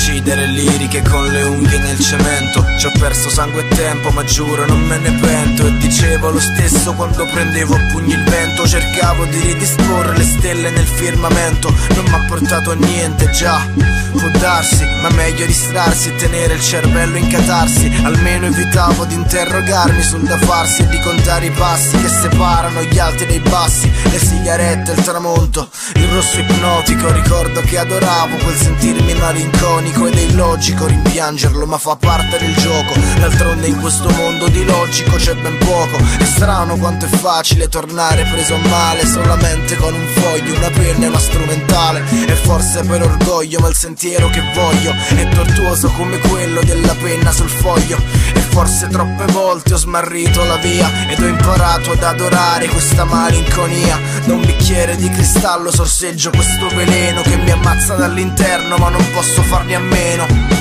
incidere liriche con le unghie nel cemento. Ci ho perso sangue e tempo, ma giuro non me ne pento. E dicevo lo stesso quando prendevo a pugni il vento. Cercavo di ridisporre le stelle nel firmamento. Non m'ha portato a niente, già, può darsi, ma meglio distrarsi e tenere il cervello in catarsi. Almeno evitavo di interrogarmi sul da farsi e di contare i passi che separano gli alti dai bassi, le sigarette, il tramonto, il rosso ipnotico. Ricordo che adoravo quel sentirmi malinconico ed è illogico rimpiangerlo, ma fa parte del gioco. D'altronde in questo mondo di logico c'è ben poco. È strano quanto è facile tornare preso a male solamente con un foglio, una penna e una strumentale. E forse per orgoglio, ma il sentiero che voglio è tortuoso come quello della penna sul foglio. E forse troppe volte ho smarrito la via ed ho imparato ad adorare questa malinconia. Da un bicchiere di cristallo sorseggio questo veleno che mi ammazza dall'interno, ma non posso farne a meno.